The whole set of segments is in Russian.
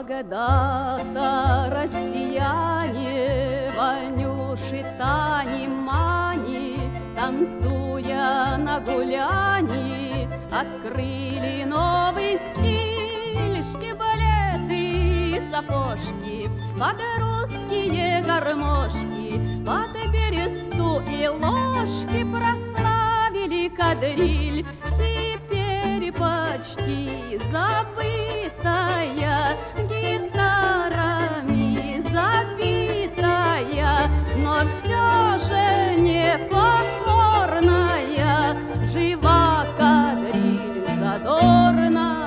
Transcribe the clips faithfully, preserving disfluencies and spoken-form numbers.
Когда-то россияне, Ванюши, Тани, Мани, танцуя на гуляни, открыли новый стиль, штиблеты и сапожки под русские гармошки, под бересту и ложки прославили кадриль. Теперь почти забытая, гитарами забитая, но все же непокорная, жива кадриль задорная.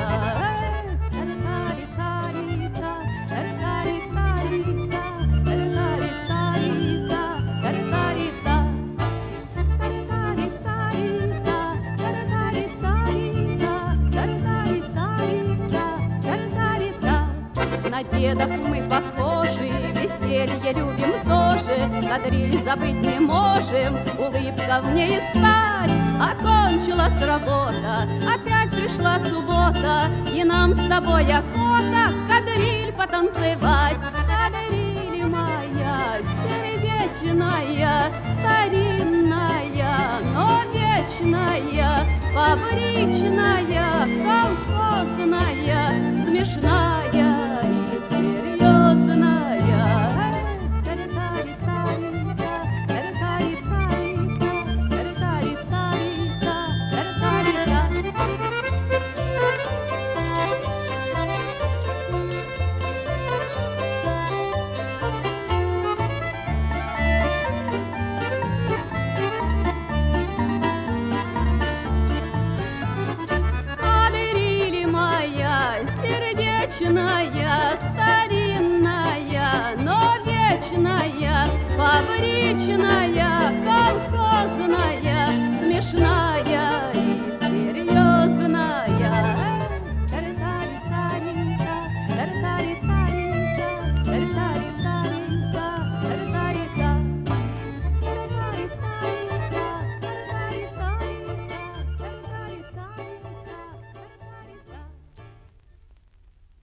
На дедов мы похожи, веселье любим тоже, кадриль забыть не можем, улыбка в ней стать. Окончилась работа, опять пришла суббота, и нам с тобой охота кадриль потанцевать. Кадриль моя сердечная, старинная, но вечная, фабричная, колхозная, смешная.